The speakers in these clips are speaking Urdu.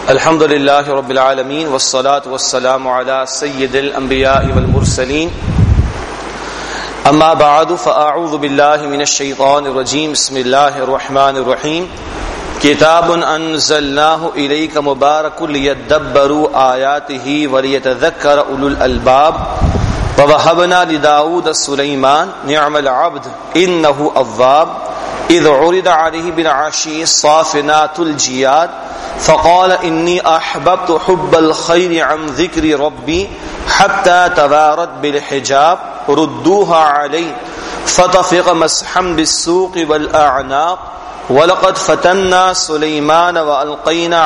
الحمد للہ رب العالمین والصلاة والسلام علی سید الانبیاء والمرسلین اما بعد فاعوذ باللہ من الشیطان الرجیم بسم اللہ الرحمن الرحیم کتاب انزلناہ الیک مبارک لیدبروا آیاتہ ولیتذکر اولو الالباب ووہبنا لداود سلیمان نعم العبد انہ اواب اذ عرض علیہ بالعشی الصافنات الجیاد فقال انی احببت حب الخیر عن ذکر ربی حتی توارت بالحجاب ردوها علی فطفق مسحا بالسوق والاعناق ولقد فتنا سلیمان والقینا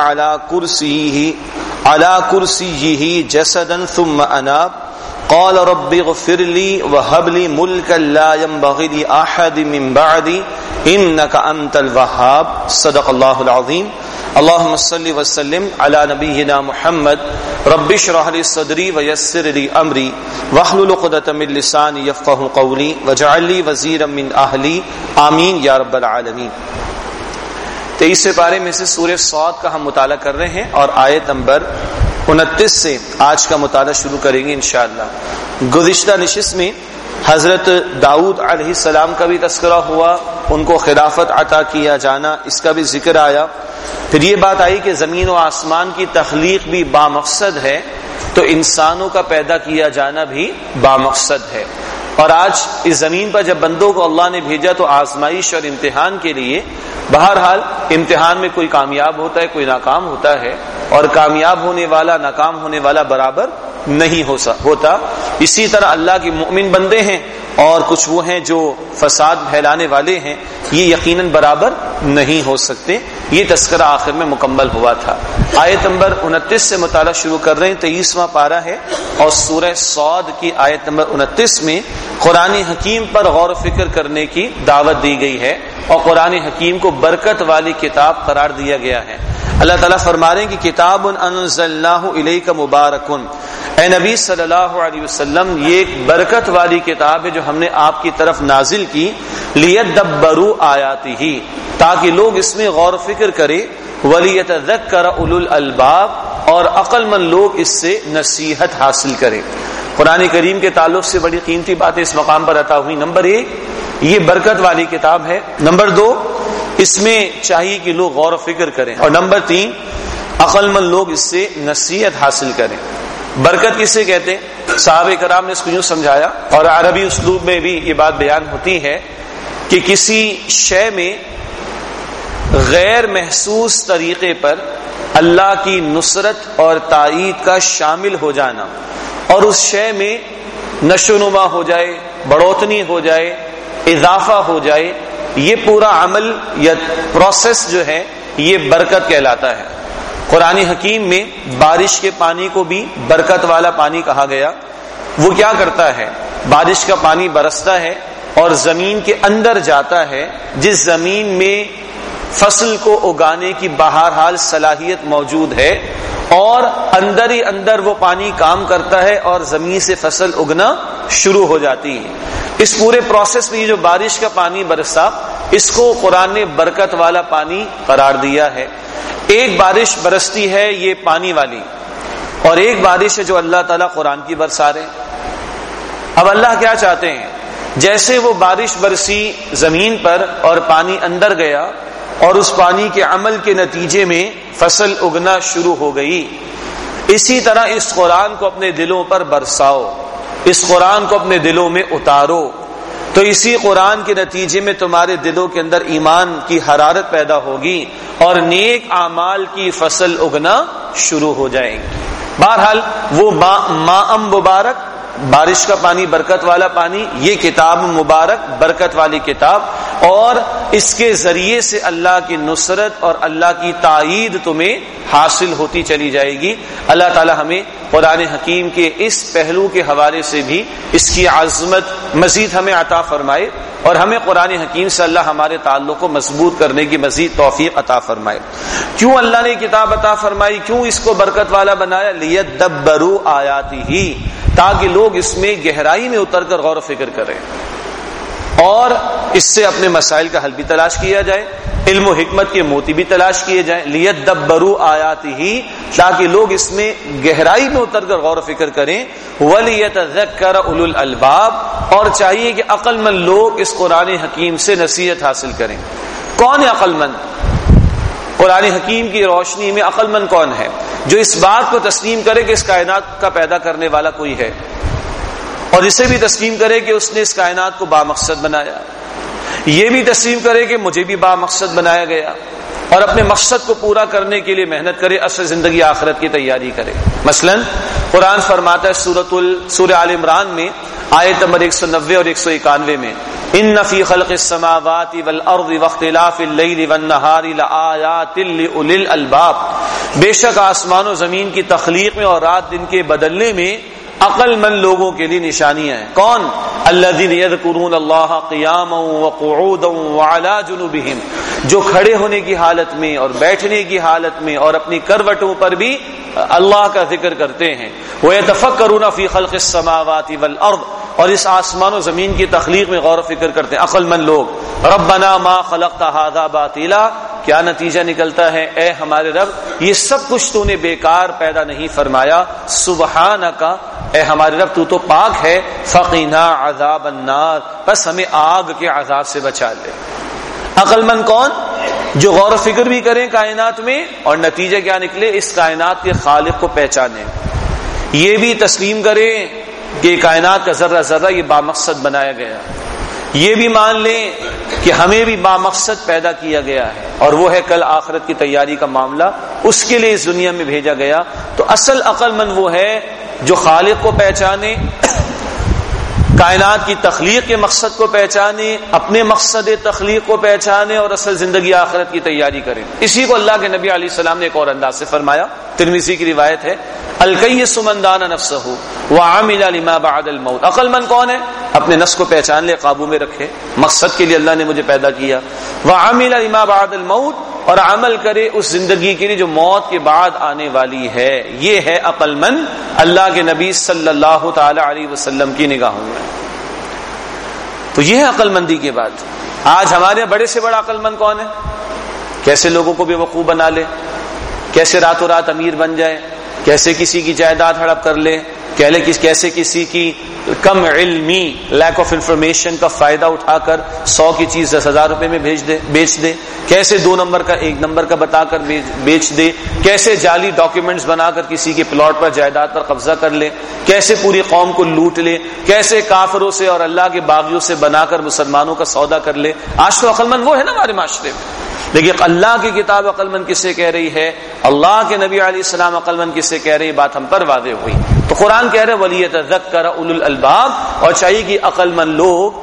على کرسیہ جسدا ثم اناب قال رب اغفر لي وهب لي ملكا لا ينبغي لأحد من بعدي إنك أنت الوهاب صدق الله العظيم اللهم صل وسلم على نبينا محمد رب اشرح لي صدري ويسر لي أمري واحلل عقدة من لساني يفقهوا قولي واجعل لي وزيرا من أهلي آمين يا رب العالمين 23 پارے میں سے سورہ صاد کا ہم مطالعہ کر رہے ہیں اور آیت نمبر 29 سے آج کا مطالعہ شروع کریں گے انشاءاللہ۔ گزشتہ نشست میں حضرت داؤد علیہ السلام کا بھی تذکرہ ہوا، ان کو خلافت عطا کیا جانا اس کا بھی ذکر آیا، پھر یہ بات آئی کہ زمین و آسمان کی تخلیق بھی بامقصد ہے تو انسانوں کا پیدا کیا جانا بھی بامقصد ہے، اور آج اس زمین پر جب بندوں کو اللہ نے بھیجا تو آزمائش اور امتحان کے لیے، بہرحال امتحان میں کوئی کامیاب ہوتا ہے کوئی ناکام ہوتا ہے، اور کامیاب ہونے والا ناکام ہونے والا برابر نہیں ہوتا۔ اسی طرح اللہ کے مؤمن بندے ہیں اور کچھ وہ ہیں جو فساد پھیلانے والے ہیں، یہ یقیناً برابر نہیں ہو سکتے۔ یہ تذکرہ آخر میں مکمل ہوا تھا۔ آیت نمبر 29 سے مطالعہ شروع کر رہے ہیں، 23واں پارہ ہے اور سورہ صاد کی آیت نمبر 29 میں قرآن حکیم پر غور و فکر کرنے کی دعوت دی گئی ہے اور قرآن حکیم کو برکت والی کتاب قرار دیا گیا ہے۔ اللہ تعالیٰ فرما رہے ہیں کہ کتاب انزلناہ الیک مبارک، اے نبی صلی اللہ علیہ وسلم یہ ایک برکت والی کتاب ہے جو ہم نے آپ کی طرف نازل کی، لیدبروا آیاتہ تاکہ لوگ اس میں غور و فکر کریں، ولیتذکر اولو الالباب اور عقل مند لوگ اس سے نصیحت حاصل کریں۔ قرآن کریم کے تعلق سے بڑی قیمتی باتیں اس مقام پر عطا ہوئی۔ نمبر 1 یہ برکت والی کتاب ہے، نمبر 2 اس میں چاہیے کہ لوگ غور و فکر کریں، اور نمبر 3 عقل مند لوگ اس سے نصیحت حاصل کریں۔ برکت کسے کہتے ہیں؟ صحابہ کرام نے اس کو یوں سمجھایا، اور عربی اسلوب میں بھی یہ بات بیان ہوتی ہے کہ کسی شے میں غیر محسوس طریقے پر اللہ کی نصرت اور تائید کا شامل ہو جانا، اور اس شے میں نشو و نما ہو جائے، بڑھوتنی ہو جائے، اضافہ ہو جائے، یہ پورا عمل یا پروسیس جو ہے یہ برکت کہلاتا ہے۔ قرآن حکیم میں بارش کے پانی کو بھی برکت والا پانی کہا گیا۔ وہ کیا کرتا ہے؟ بارش کا پانی برستا ہے اور زمین کے اندر جاتا ہے، جس زمین میں فصل کو اگانے کی بہرحال صلاحیت موجود ہے، اور اندر ہی اندر وہ پانی کام کرتا ہے اور زمین سے فصل اگنا شروع ہو جاتی ہے۔ اس پورے پروسیس میں یہ جو بارش کا پانی برسا، اس کو قرآن نے برکت والا پانی قرار دیا ہے۔ ایک بارش برستی ہے یہ پانی والی، اور ایک بارش ہے جو اللہ تعالیٰ قرآن کی برسا رہے۔ اب اللہ کیا چاہتے ہیں؟ جیسے وہ بارش برسی زمین پر اور پانی اندر گیا اور اس پانی کے عمل کے نتیجے میں فصل اگنا شروع ہو گئی، اسی طرح اس قرآن کو اپنے دلوں پر برساؤ، اس قرآن کو اپنے دلوں میں اتارو، تو اسی قرآن کے نتیجے میں تمہارے دلوں کے اندر ایمان کی حرارت پیدا ہوگی اور نیک اعمال کی فصل اگنا شروع ہو جائیں گی۔ بہرحال وہ ماء مبارک، بارش کا پانی برکت والا پانی، یہ کتاب مبارک برکت والی کتاب، اور اس کے ذریعے سے اللہ کی نصرت اور اللہ کی تائید تمہیں حاصل ہوتی چلی جائے گی۔ اللہ تعالی ہمیں قرآن حکیم کے اس پہلو کے حوالے سے بھی اس کی عظمت مزید ہمیں عطا فرمائے، اور ہمیں قرآن حکیم سے اللہ ہمارے تعلق کو مضبوط کرنے کی مزید توفیق عطا فرمائے۔ کیوں اللہ نے کتاب عطا فرمائی؟ کیوں اس کو برکت والا بنایا؟ لیدبروا آیاتہ، تاکہ لوگ اس میں گہرائی میں اتر کر غور و فکر کریں اور اس سے اپنے مسائل کا حل بھی تلاش کیا جائے، علم و حکمت کے موتی بھی تلاش کیے جائیں، لیدبروا آیاتہ، تاکہ لوگ اس میں گہرائی میں اتر کر غور و فکر کریں، ولیتذکر اولو الالباب، اور چاہیے کہ عقل مند لوگ اس قرآن حکیم سے نصیحت حاصل کریں۔ کون ہے عقل مند؟ قرآن حکیم کی روشنی میں عقل مند کون ہے؟ جو اس بات کو تسلیم کرے کہ اس کائنات کا پیدا کرنے والا کوئی ہے، اور اسے بھی تسلیم کرے کہ اس نے اس کائنات کو بامقصد بنایا، یہ بھی تسلیم کرے کہ مجھے بھی بامقصد بنایا گیا، اور اپنے مقصد کو پورا کرنے کے لیے محنت کرے، اصل زندگی آخرت کی تیاری کرے۔ مثلا قرآن فرماتا ہے سورہ آل عمران میں آیت نمبر 190 اور 191 میں، ان فی خلق السماوات والارض واختلاف اللیل والنہار لآیات لأولی الالباب، بے شک آسمان و زمین کی تخلیق میں اور رات دن کے بدلنے میں عقل مند لوگوں کے لیے نشانیاں ہیں۔ کون؟ الذین یذکرون اللہ قیاما وقعودا وعلی جنوبہم، جو کھڑے ہونے کی حالت میں اور بیٹھنے کی حالت میں اور اپنی کروٹوں پر بھی اللہ کا ذکر کرتے ہیں۔ ویتفکرون فی خلق السماوات والارض، اور اس آسمان و زمین کی تخلیق میں غور و فکر کرتے ہیں عقل مند لوگ۔ ربنا ما خلقت ھذا باطلا، کیا نتیجہ نکلتا ہے؟ اے ہمارے رب، یہ سب کچھ تو نے بیکار پیدا نہیں فرمایا، سبحانک، اے ہمارے رب تو پاک ہے، فقنا عذاب النار، بس ہمیں آگ کے عذاب سے بچا لے۔ عقل مند کون؟ جو غور و فکر بھی کریں کائنات میں، اور نتیجہ کیا نکلے؟ اس کائنات کے خالق کو پہچانے، یہ بھی تسلیم کریں کہ کائنات کا ذرہ ذرہ یہ بامقصد بنایا گیا، یہ بھی مان لیں کہ ہمیں بھی بامقصد پیدا کیا گیا ہے، اور وہ ہے کل آخرت کی تیاری کا معاملہ، اس کے لیے اس دنیا میں بھیجا گیا۔ تو اصل عقل مند وہ ہے جو خالق کو پہچانے، کائنات کی تخلیق کے مقصد کو پہچانے، اپنے مقصد تخلیق کو پہچانے، اور اصل زندگی آخرت کی تیاری کرے۔ اسی کو اللہ کے نبی علیہ السلام نے ایک اور انداز سے فرمایا، ترمذی کی روایت ہے، الکیس من دان نفسہ وعمل لما بعد الموت۔ عقل مند کون ہے؟ اپنے نفس کو پہچان لے، قابو میں رکھے، مقصد کے لیے اللہ نے مجھے پیدا کیا، وعمل لما بعد الموت، اور عمل کرے اس زندگی کے لیے جو موت کے بعد آنے والی ہے۔ یہ ہے عقل مند اللہ کے نبی صلی اللہ تعالی علیہ وسلم کی نگاہوں میں۔ تو یہ ہے عقل مندی کی بات۔ آج ہمارے بڑے سے بڑا عقل مند کون ہے؟ کیسے لوگوں کو بے وقوف بنا لے، کیسے راتوں رات امیر بن جائے، کیسے کسی کی جائیداد ہڑپ کر لے، کیسے کسی کی کم علمی لیک آف انفارمیشن کا فائدہ اٹھا کر 100 کی چیز 10,000 روپے میں بیچ دے، کیسے 2 نمبر کا 1 نمبر کا بتا کر بیچ دے، کیسے جعلی ڈاکیومنٹس بنا کر کسی کے پلاٹ پر جائیداد پر قبضہ کر لے، کیسے پوری قوم کو لوٹ لے، کیسے کافروں سے اور اللہ کے باغیوں سے بنا کر مسلمانوں کا سودا کر لے۔ آج تو عقل مند وہ ہے نا ہمارے معاشرے میں، لیکن اللہ کی کتاب عقل مند کس سے کہہ رہی ہے، اللہ کے نبی علیہ السلام عقل مند کس سے کہہ رہی ہے، بات ہم پر واضح ہوئی۔ تو قرآن کہہ رہے وَلِيَتَذَكَّرَ أُولُو الْأَلْبَابِ، اور چاہیے کہ عقل مند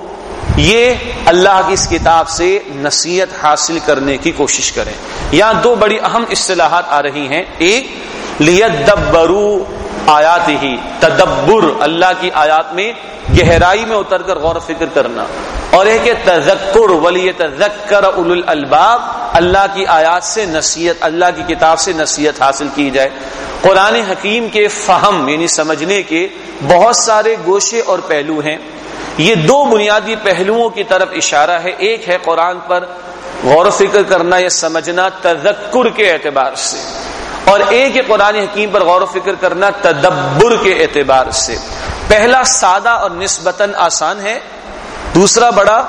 لوگ یہ اللہ کی اس کتاب سے نصیحت حاصل کرنے کی کوشش کریں۔ یہاں 2 بڑی اہم اصطلاحات آ رہی ہیں، ایک لِيَدَّبَّرُوا آیاتہ، تدبر، اللہ کی آیات میں گہرائی میں اتر کر غور و فکر کرنا، اور ایک تذکر، وَلِيَتَذَكَّرَ أُولُو الْأَلْبَابِ، اللہ کی آیات سے نصیحت، اللہ کی کتاب سے نصیحت حاصل کی جائے۔ قرآن حکیم کے فہم یعنی سمجھنے کے بہت سارے گوشے اور پہلو ہیں، یہ 2 بنیادی پہلوؤں کی طرف اشارہ ہے۔ ایک ہے قرآن پر غور و فکر کرنا یا سمجھنا تذکر کے اعتبار سے، اور ایک ہے قرآن حکیم پر غور و فکر کرنا تدبر کے اعتبار سے۔ پہلا سادہ اور نسبتاً آسان ہے، دوسرا بڑا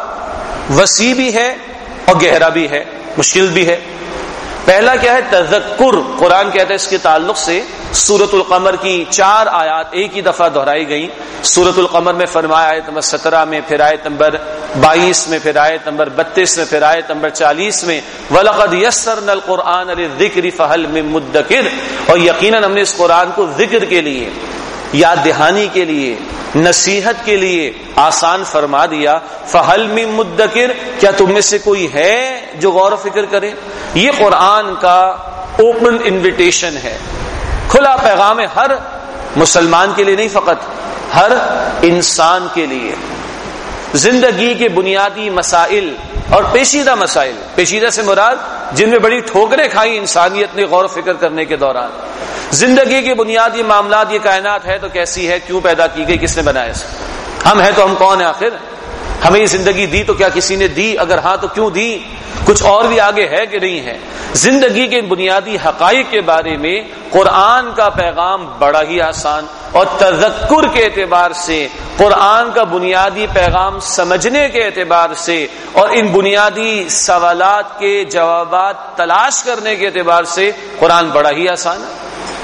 وسیع بھی ہے اور گہرا بھی ہے، مشکل بھی ہے۔ پہلا کیا ہے؟ تذکر۔ قرآن کہتا ہے اس کے تعلق سے سورۃ القمر کی 4 آیات ایک ہی دفعہ دہرائی گئی۔ سورۃ القمر میں فرمایا آیت نمبر 17 میں، پھر آیت نمبر 22 میں، پھر آیت نمبر 32 میں، پھر آیت نمبر 40 میں، وَلَقَدْ يَسَّرْنَا الْقُرْآنَ لِلذِّكْرِ فَهَلْ مِن مُدَّكِرٍ، اور یقیناً ہم نے اس قرآن کو ذکر کے لیے، یاد دہانی کے لیے، نصیحت کے لیے آسان فرما دیا۔ فَهَلْ مِن مُدَّكِرٍ، کیا تم میں سے کوئی ہے جو غور و فکر کرے؟ یہ قرآن کا اوپن انویٹیشن ہے، کھلا پیغام ہے ہر مسلمان کے لیے، نہیں فقط ہر انسان کے لیے۔ زندگی کے بنیادی مسائل اور پیچیدہ مسائل، پیچیدہ سے مراد جن میں بڑی ٹھوکریں کھائی انسانیت نے غور و فکر کرنے کے دوران، زندگی کے بنیادی معاملات، یہ کائنات ہے تو کیسی ہے، کیوں پیدا کی گئی، کس نے بنایا اسے، ہم ہیں تو ہم کون ہیں آخر، ہمیں یہ زندگی دی تو کیا کسی نے دی؟ اگر ہاں تو کیوں دی؟ کچھ اور بھی آگے ہے کہ نہیں ہے؟ زندگی کے بنیادی حقائق کے بارے میں قرآن کا پیغام بڑا ہی آسان، اور تذکر کے اعتبار سے، قرآن کا بنیادی پیغام سمجھنے کے اعتبار سے، اور ان بنیادی سوالات کے جوابات تلاش کرنے کے اعتبار سے قرآن بڑا ہی آسان ہے۔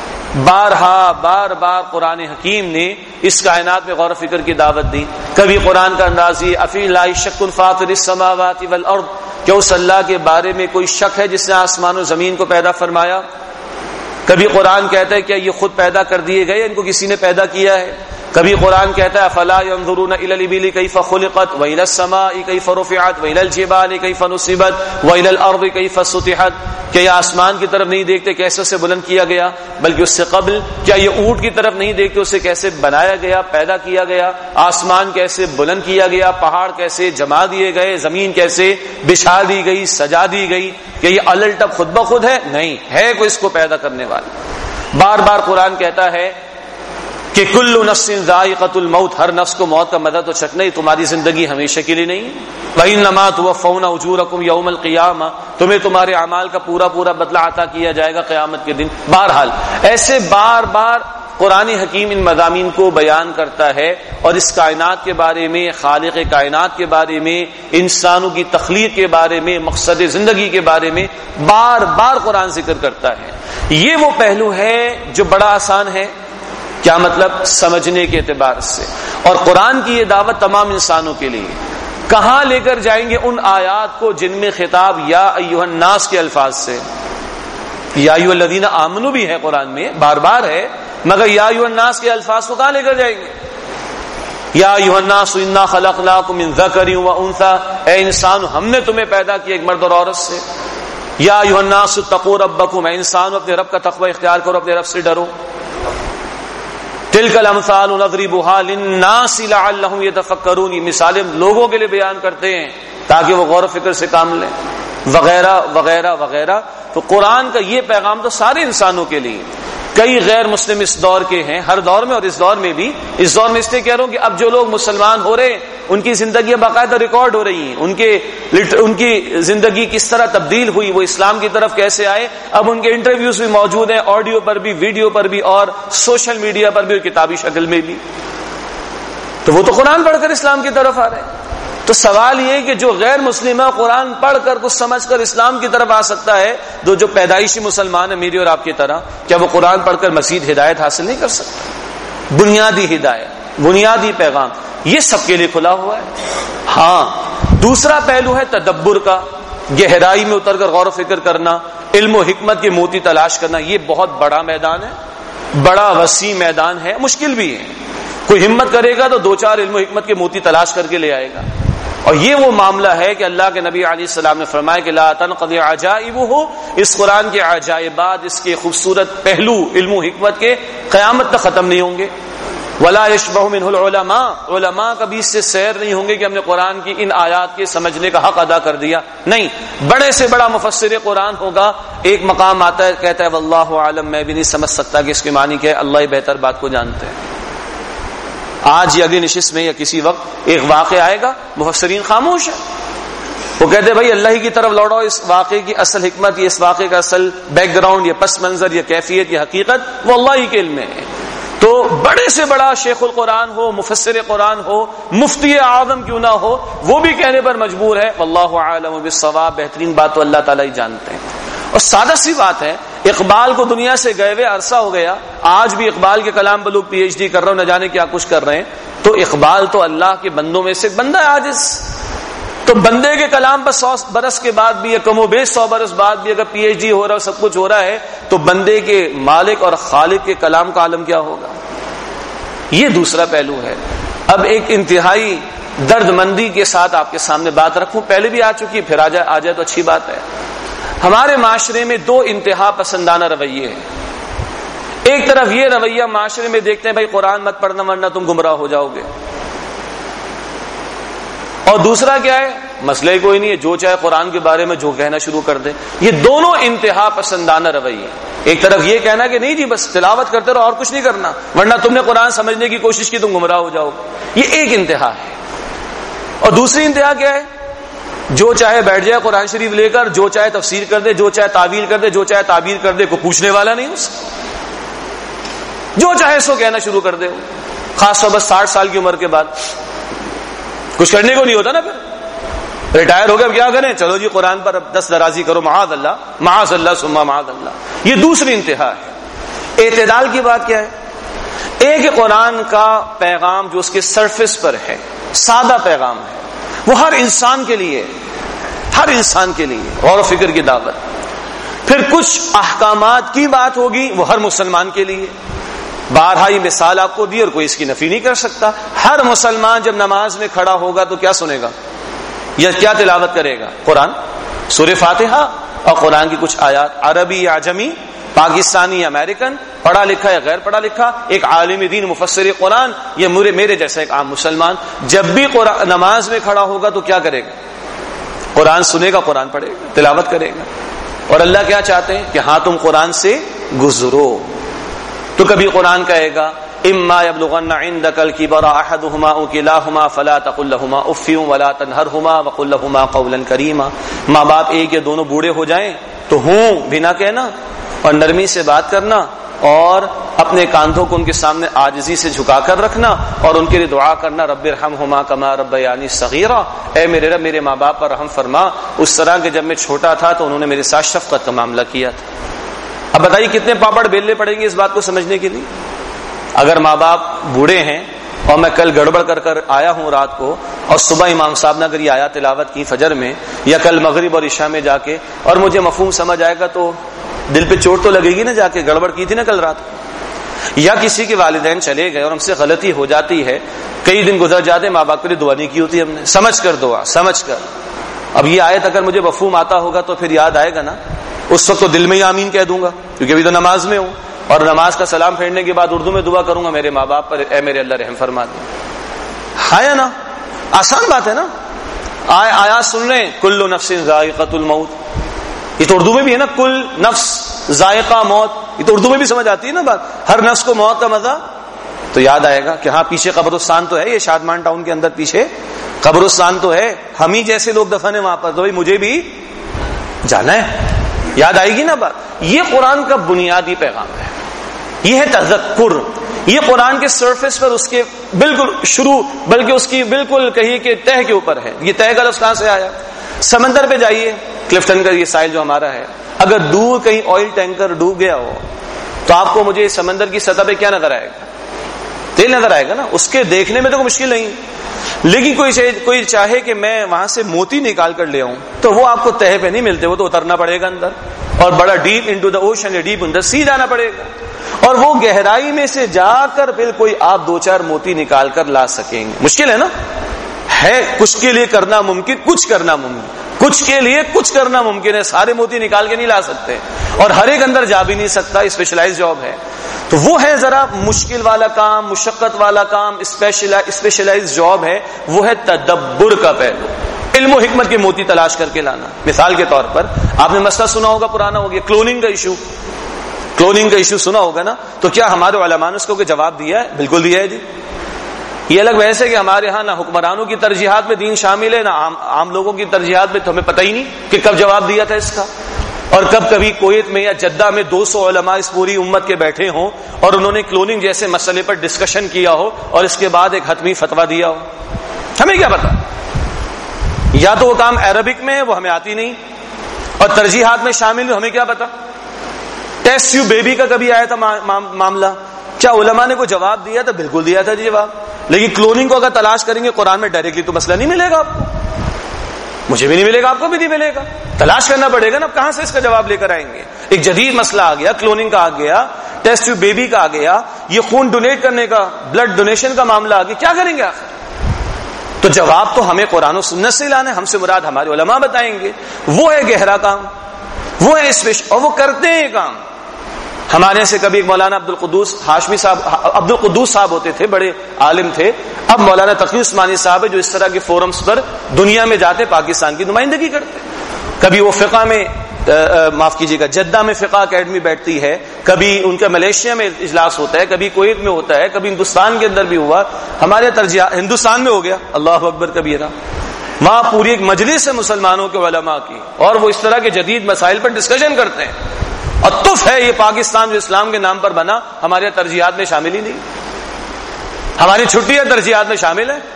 بار بار قرآن حکیم نے اس کائنات میں غور و فکر کی دعوت دی۔ کبھی قرآن کا انداز یہ افی لا شک فاطر السماوات والارض، کیا اس اللہ کے بارے میں کوئی شک ہے جس نے آسمان و زمین کو پیدا فرمایا؟ کبھی قرآن کہتا ہے کیا یہ خود پیدا کر دیے گئے، ان کو کسی نے پیدا کیا ہے؟ کبھی قرآن کہتا ہے افلا ينظرون الى الابل كيف خلقت والى السماء كيف رفعت والى الجبال كيف نصبت والى الارض كيف سطحت، کیا یہ آسمان کی طرف نہیں دیکھتے کیسے اسے بلند کیا گیا؟ بلکہ اس سے قبل کیا یہ اونٹ کی طرف نہیں دیکھتے اسے کیسے بنایا گیا، پیدا کیا گیا؟ آسمان کیسے بلند کیا گیا، پہاڑ کیسے جما دیے گئے، زمین کیسے بچھا دی گئی، سجا دی گئی؟ کہ یہ الٹپ خود بخود ہے؟ نہیں ہے، کوئی اس کو پیدا کرنے والا۔ بار بار قرآن کہتا ہے کہ کل نفس ذائقۃ الموت، ہر نفس کو موت کا مزہ تو چکھنا ہی، تمہاری زندگی ہمیشہ کے لیے نہیں۔ وَإِنَّمَا تُوَفَّوْنَ أُجُورَكُمْ يَوْمَ الْقِيَامَةِ، تمہیں تمہارے اعمال کا پورا بدلہ عطا کیا جائے گا قیامت کے دن۔ بہرحال ایسے بار بار قرآن حکیم ان مضامین کو بیان کرتا ہے، اور اس کائنات کے بارے میں، خالق کائنات کے بارے میں، انسانوں کی تخلیق کے بارے میں، مقصد زندگی کے بارے میں بار بار قرآن ذکر کرتا ہے۔ یہ وہ پہلو ہے جو بڑا آسان ہے۔ کیا مطلب؟ سمجھنے کے اعتبار سے۔ اور قرآن کی یہ دعوت تمام انسانوں کے لیے۔ کہاں لے کر جائیں گے؟ ان آیات کو جن میں خطاب یا ایھا الناس کے الفاظ سے، یا ایھا الذین آمنوا بھی ہے قرآن میں، بار بار ہے، مگر یا ایھا الناس کے الفاظ کو کہاں لے کر جائیں گے؟ یا ایھا الناس انا خلقناکم من ذکر و انثی، اے انسان ہم نے تمہیں پیدا کیا ایک مرد اور عورت سے۔ یا ایھا الناس اتقوا ربکم، اے انسان اپنے رب کا تقوی اختیار کرو، اپنے رب سے ڈرو۔ تلک الامثال نضربها للناس لعلهم يتفکرون، یہ مثالیں لوگوں کے لیے بیان کرتے ہیں تاکہ وہ غور و فکر سے کام لیں، وغیرہ وغیرہ وغیرہ۔ تو قرآن کا یہ پیغام تو سارے انسانوں کے لیے۔ کئی غیر مسلم اس دور کے ہیں، ہر دور میں اور اس دور میں بھی۔ اس دور میں اس لیے کہہ رہا ہوں کہ اب جو لوگ مسلمان ہو رہے ہیں ان کی زندگیاں باقاعدہ ریکارڈ ہو رہی ہیں، ان کی زندگی کس طرح تبدیل ہوئی، وہ اسلام کی طرف کیسے آئے۔ اب ان کے انٹرویوز بھی موجود ہیں، آڈیو پر بھی، ویڈیو پر بھی، اور سوشل میڈیا پر بھی، اور کتابی شکل میں بھی۔ تو وہ تو قرآن پڑھ کر اسلام کی طرف آ رہے ہیں۔ تو سوال یہ ہے کہ جو غیر مسلم ہے قرآن پڑھ کر کچھ سمجھ کر اسلام کی طرف آ سکتا ہے، تو جو پیدائشی مسلمان ہے میری اور آپ کی طرح، کیا وہ قرآن پڑھ کر مزید ہدایت حاصل نہیں کر سکتا؟ بنیادی ہدایت، بنیادی پیغام یہ سب کے لیے کھلا ہوا ہے۔ ہاں، دوسرا پہلو ہے تدبر کا، گہرائی میں اتر کر غور و فکر کرنا، علم و حکمت کے موتی تلاش کرنا۔ یہ بہت بڑا میدان ہے، بڑا وسیع میدان ہے، مشکل بھی ہے۔ کوئی ہمت کرے گا تو دو چار علم و حکمت کے موتی تلاش کر کے لے آئے گا۔ اور یہ وہ معاملہ ہے کہ اللہ کے نبی علیہ السلام نے فرمایا کہ لا تنقضی عجائبہ، اس قرآن کے عجائبات، اس کے خوبصورت پہلو علم و حکمت کے قیامت تک ختم نہیں ہوں گے۔ ولا یشبہ منہ العلماء، علماء کبھی اس سے سیر نہیں ہوں گے کہ ہم نے قرآن کی ان آیات کے سمجھنے کا حق ادا کر دیا، نہیں۔ بڑے سے بڑا مفسر قرآن ہوگا، ایک مقام آتا ہے کہتا ہے واللہ اعلم، میں بھی نہیں سمجھ سکتا کہ اس کے معنی کیا ہے، اللہ ہی بہتر بات کو جانتے ہیں۔ آج یا اگلی نشست میں یا کسی وقت ایک واقعہ آئے گا، مفسرین خاموش ہیں، وہ کہتے ہیں بھائی اللہ کی طرف لوٹو، اس واقعے کی اصل حکمت، یہ اس واقعے کا اصل بیک گراؤنڈ، یا پس منظر، یا کیفیت، یا حقیقت، وہ اللہ ہی کے علم میں ہے۔ تو بڑے سے بڑا شیخ القرآن ہو، مفسر قرآن ہو، مفتی اعظم کیوں نہ ہو، وہ بھی کہنے پر مجبور ہے واللہ اعلم بالصواب، بہترین بات تو اللہ تعالیٰ ہی جانتے ہیں۔ اور سادہ سی بات ہے، اقبال کو دنیا سے گئے ہوئے عرصہ ہو گیا، آج بھی اقبال کے کلام پر لوگ پی ایچ ڈی کر رہے ہو، نہ جانے کیا کچھ کر رہے ہیں۔ تو اقبال تو اللہ کے بندوں میں سے بندہ ہے عاجز، تو بندے کے کلام پر 100 برس کے بعد بھی، یا کم و بیش 100 برس بعد بھی اگر پی ایچ ڈی ہو رہا ہے، سب کچھ ہو رہا ہے، تو بندے کے مالک اور خالق کے کلام کا عالم کیا ہوگا؟ یہ دوسرا پہلو ہے۔ اب ایک انتہائی درد مندی کے ساتھ آپ کے سامنے بات رکھوں، پہلے بھی آ چکی، پھر آ جائے تو اچھی بات ہے۔ ہمارے معاشرے میں دو انتہا پسندانہ رویے ہیں۔ ایک طرف یہ رویہ معاشرے میں دیکھتے ہیں بھائی قرآن مت پڑھنا ورنہ تم گمراہ ہو جاؤ گے، اور دوسرا کیا ہے، مسئلہ کوئی نہیں ہے، جو چاہے قرآن کے بارے میں جو کہنا شروع کر دے۔ یہ دونوں انتہا پسندانہ رویے، ایک طرف یہ کہنا کہ نہیں جی بس تلاوت کرتے رہو اور کچھ نہیں کرنا ورنہ تم نے قرآن سمجھنے کی کوشش کی تم گمراہ ہو جاؤ گے، یہ ایک انتہا ہے۔ اور دوسری انتہا کیا ہے؟ جو چاہے بیٹھ جائے قرآن شریف لے کر، جو چاہے تفسیر کر دے، جو چاہے تعویل کر دے، جو چاہے تعبیر کر دے، کوئی پوچھنے والا نہیں اس کو، جو چاہے سو کہنا شروع کر دے. خاص طور پر 60 سال کی عمر کے بعد کچھ کرنے کو نہیں ہوتا نا، پھر ریٹائر ہو گئے اب کیا کریں، چلو جی قرآن پر اب 10 درازی کرو، معاذ اللہ معاذ اللہ ثم معاذ اللہ. یہ دوسری انتہا ہے. اعتدال کی بات کیا ہے؟ ایک قرآن کا پیغام جو اس کے سرفس پر ہے، سادہ پیغام ہے، وہ ہر انسان کے لیے، ہر انسان کے لیے غور و فکر کی دعوت. پھر کچھ احکامات کی بات ہوگی، وہ ہر مسلمان کے لیے. بارہا یہ مثال آپ کو دی اور کوئی اس کی نفی نہیں کر سکتا. ہر مسلمان جب نماز میں کھڑا ہوگا تو کیا سنے گا یا کیا تلاوت کرے گا؟ قرآن، سورہ فاتحہ اور قرآن کی کچھ آیات، عربی یا عجمی، پاکستانی یا امریکن، پڑھا لکھا یا غیر پڑھا لکھا، ایک عالم دین مفسر قرآن یا میرے جیسا ایک عام مسلمان. جب بھی نماز میں کھڑا ہوگا تو کیا کرے گا؟ قرآن سنے گا، قرآن پڑھے گا، تلاوت کرے گا. اور اللہ کیا چاہتے ہیں کہ ہاں تم قرآن سے گزرو. تو کبھی قرآن کہے گا اما یبلغن عندک الکبر احدہما او کلاہما فلا تقل لہما اف ولا تنہرہما وقل لہما قولا کریما. ماں باپ ایک یا دونوں بوڑھے ہو جائیں تو ہوں بھی نہ کہنا اور نرمی سے بات کرنا اور اپنے کاندھوں کو ان کے سامنے عاجزی سے جھکا کر رکھنا اور ان کے لیے دعا کرنا رب ارحمہما کما ربیانی صغیرا. اے میرے رب میرے ماں باپ پر رحم فرما اس طرح کہ جب میں چھوٹا تھا تو انہوں نے میرے ساتھ شفقت کا معاملہ کیا تھا. اب بتائیے کتنے پاپڑ بیلنے پڑیں گے اس بات کو سمجھنے کے لیے. اگر ماں باپ بوڑھے ہیں اور میں کل گڑبڑ کر آیا ہوں رات کو اور صبح امام صاحب نے اگر یہ آیات تلاوت کی فجر میں یا کل مغرب اور عشاء میں جا کے اور مجھے مفہوم سمجھ آئے گا تو دل پہ چوٹ تو لگے گی نا، جا کے گڑبڑ کی تھی نا کل رات کو. یا کسی کے والدین چلے گئے اور ہم سے غلطی ہو جاتی ہے، کئی دن گزر جاتے، ماں باپ کے لیے دعا نہیں کی ہوتی ہم نے، سمجھ کر دعا، سمجھ کر. اب یہ آیت اگر مجھے مفہوم آتا ہوگا تو پھر یاد آئے گا نا، اس وقت تو دل میں ہی آمین کہہ دوں گا کیونکہ ابھی تو نماز میں ہوں، اور نماز کا سلام پھیرنے کے بعد اردو میں دعا کروں گا میرے ماں باپ پر، اے میرے اللہ رحم فرما دے. ہے نا؟ آسان بات ہے نا. آیات سن رہے ہیں کل نفس ذائقۃ الموت، یہ تو اردو میں بھی ہے نا، کل نفس ذائقہ موت، یہ تو اردو میں بھی سمجھ آتی ہے نا بات. ہر نفس کو موت کا مزہ، تو یاد آئے گا کہ ہاں پیچھے قبرستان تو ہے، یہ شادمان ٹاؤن کے اندر پیچھے قبرستان تو ہے، ہم ہی جیسے لوگ دفن ہیں وہاں پر، تو بھائی مجھے بھی جانا ہے. یاد آئے گی نا بات. یہ قرآن کا بنیادی پیغام ہے، یہ ہے تذکر. یہ قرآن کے سرفیس پر اس کے بالکل شروع، بلکہ اس کی بالکل کہیے کہ تہ کے اوپر ہے. یہ تہ کا لفظ کہاں سے آیا؟ سمندر پہ جائیے، کلفٹن کا یہ ساحل جو ہمارا ہے، اگر دور کہیں آئل ٹینکر ڈوب گیا ہو تو آپ کو مجھے سمندر کی سطح پہ کیا نظر آئے گا؟ تیل نظر آئے گا نا. اس کے دیکھنے میں تو کوئی مشکل نہیں، لیکن کوئی چاہے کہ میں وہاں سے موتی نکال کر لے آؤں تو وہ آپ کو تہ پہ نہیں ملتے، وہ تو اترنا پڑے گا اندر اور بڑا deep into the ocean, deep in the sea جانا پڑے گا، اور وہ گہرائی میں سے جا کر پھر کوئی آپ 2-4 موتی نکال کر لا سکیں گے. مشکل ہے نا. ہے کچھ کے لیے کرنا ممکن، کچھ کرنا ممکن، کچھ کے لیے کچھ کرنا ممکن ہے. سارے موتی نکال کے نہیں لا سکتے اور ہر ایک اندر جا بھی نہیں سکتا، اسپیشلائز جاب ہے. تو وہ ہے ذرا مشکل والا کام، مشقت والا کام، اسپیشلائز جاب ہے، وہ ہے تدبر کا پہلو، علم و حکمت کے موتی تلاش کر کے لانا. مثال کے طور پر آپ نے مسئلہ سنا ہوگا، پرانا ہو گیا، کلوننگ کا ایشو. کلوننگ کا ایشو سنا ہوگا نا. تو کیا ہمارے علماء نے اس کو جواب دیا ہے؟ بالکل دیا ہے جی. یہ الگ بحث ہے کہ ہمارے ہاں نہ حکمرانوں کی ترجیحات میں دین شامل ہے، نہ عام لوگوں کی ترجیحات میں، تو ہمیں پتہ ہی نہیں کہ کب جواب دیا تھا اس کا. اور کب کبھی کویت میں یا جدہ میں 200 علماء اس پوری امت کے بیٹھے ہوں اور انہوں نے کلوننگ جیسے مسئلے پر ڈسکشن کیا ہو اور اس کے بعد ایک حتمی فتویٰ دیا ہو. ہمیں کیا پتا؟ یا تو وہ کام عربک میں ہے، وہ ہمیں آتی نہیں، اور ترجیحات میں شامل ہمیں کیا پتا. ٹیسٹ ٹیوب بیبی کا کبھی آیا تھا معاملہ، کیا علماء نے کوئی جواب دیا تھا؟ بالکل دیا تھا جی جواب. لیکن کلوننگ کو اگر تلاش کریں گے قرآن میں ڈائریکٹلی تو مسئلہ نہیں ملے گا آپ کو، مجھے بھی نہیں ملے گا، آپ کو بھی نہیں ملے گا، تلاش کرنا پڑے گا نا. کہاں سے اس کا جواب لے کر آئیں گے؟ ایک جدید مسئلہ آ گیا، کلوننگ کا آ گیا، ٹیسٹ ٹیوب بیبی کا آ گیا، یہ خون ڈونیٹ کرنے کا، بلڈ ڈونیشن کا معاملہ آ گیا. کیا کریں گے آخر؟ تو جواب تو ہمیں قرآن و سنت سے لانا ہے، ہم سے مراد ہمارے علماء بتائیں گے. وہ ہے گہرا کام، وہ ہے اسپیشل، اور وہ کرتے ہیں یہ کام. ہمارے سے کبھی مولانا عبد القدوس صاحب ہوتے تھے، بڑے عالم تھے. اب مولانا تقی عثمانی صاحب ہے جو اس طرح کے فورمز پر دنیا میں جاتے پاکستان کی نمائندگی کرتے. کبھی وہ فقہ میں معاف کیجیے گا، جدہ میں فقہ اکیڈمی بیٹھتی ہے، کبھی ان کا ملیشیا میں اجلاس ہوتا ہے، کبھی کویت میں ہوتا ہے، کبھی ہندوستان کے اندر بھی ہوا، ہمارے ترجیح ہندوستان میں ہو گیا، اللہ اکبر کبیرہ، وہاں پوری ایک مجلس ہے مسلمانوں کے علماء کی، اور وہ اس طرح کے جدید مسائل پر ڈسکشن کرتے ہیں، اور تف ہے یہ پاکستان جو اسلام کے نام پر بنا ہمارے ترجیحات میں شامل ہی نہیں، ہماری چھٹیاں ترجیحات میں شامل ہے۔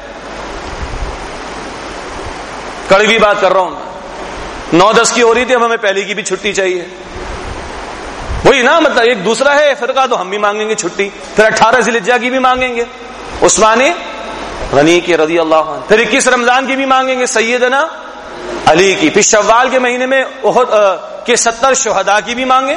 کڑوی بات کر رہا ہوں، 9-10 کی ہو رہی تھی، اب ہمیں پہلی کی بھی چھٹی چاہیے، وہی نا، مطلب ایک دوسرا ہے فرقہ تو ہم بھی مانگیں گے چھٹی، پھر 18 ذی الحجہ کی بھی مانگیں گے عثمان غنی کی رضی اللہ عنہ، پھر 21 رمضان کی بھی مانگیں گے سیدنا علی کی، پھر شوال کے مہینے میں احد کے 70 شہداء کی بھی مانگیں،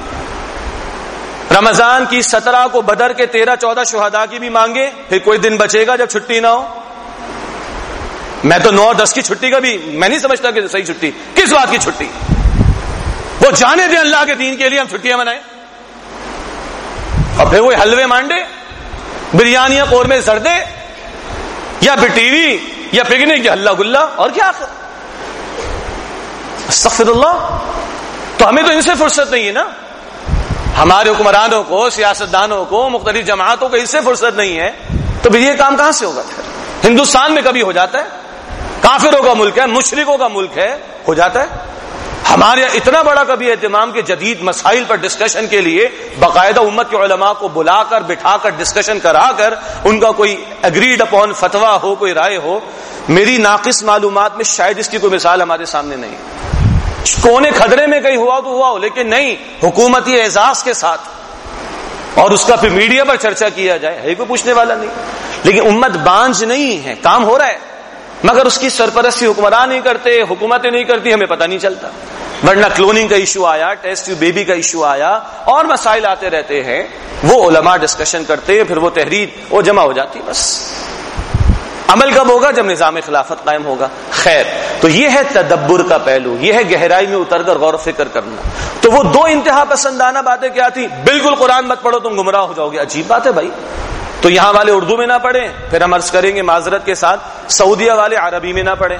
رمضان کی 17 کو بدر کے 13-14 شہداء کی بھی مانگیں، پھر کوئی دن بچے گا جب چھٹی نہ ہو۔ میں تو 9 اور 10 کی چھٹی کا بھی میں نہیں سمجھتا کہ صحیح چھٹی، کس بات کی چھٹی؟ وہ جانے دیں اللہ کے دین کے لیے ہم چھٹیاں منائیں، اور پھر وہ حلوے مانڈے، بریانیاں، قورمے، زردے، یا پھر ٹی وی، یا پکنک، یا ہلا گلا، اور کیا آخر؟ استغفر اللہ۔ تو ہمیں تو ان سے فرصت نہیں ہے نا، ہمارے حکمرانوں کو، سیاستدانوں کو، مختلف جماعتوں کو اس سے فرصت نہیں ہے، تو پھر یہ کام کہاں سے ہوگا؟ پھر ہندوستان میں کبھی ہو جاتا ہے، کافروں کا ملک ہے، مشرکوں کا ملک ہے، ہو جاتا ہے۔ ہمارے اتنا بڑا کبھی اہتمام کہ جدید مسائل پر ڈسکشن کے لیے باقاعدہ امت کے علماء کو بلا کر، بٹھا کر، ڈسکشن کرا کر ان کا کوئی اگریڈ اپون فتویٰ ہو، کوئی رائے ہو۔ میری ناقص معلومات میں شاید اس کی کوئی مثال ہمارے سامنے نہیں، کونے کھدرے میں کہیں ہوا تو ہوا ہو، لیکن نہیں حکومتی اعزاز کے ساتھ، اور اس کا پھر میڈیا پر چرچا کیا جائے، ہے کوئی پوچھنے والا نہیں۔ لیکن امت بانجھ نہیں ہے، کام ہو رہا ہے، مگر اس کی سرپرستی حکمران نہیں کرتے، حکومتیں نہیں کرتی، ہمیں پتہ نہیں چلتا۔ ورنہ کلوننگ کا ایشو آیا، ٹیسٹ ٹیوب بیبی کا ایشو آیا، اور مسائل آتے رہتے ہیں، وہ علماء ڈسکشن کرتے ہیں، پھر وہ تحریر وہ جمع ہو جاتی، بس۔ عمل کب ہوگا؟ جب نظام خلافت قائم ہوگا۔ خیر، تو یہ ہے تدبر کا پہلو، یہ ہے گہرائی میں اتر کر غور و فکر کرنا۔ تو وہ دو انتہا پسندانہ باتیں کیا تھی؟ بالکل قرآن مت پڑھو تم گمراہ ہو جاؤ گے، عجیب بات ہے بھائی، تو یہاں والے اردو میں نہ پڑھیں، پھر ہم عرض کریں گے معذرت کے ساتھ سعودیہ والے عربی میں نہ پڑھیں،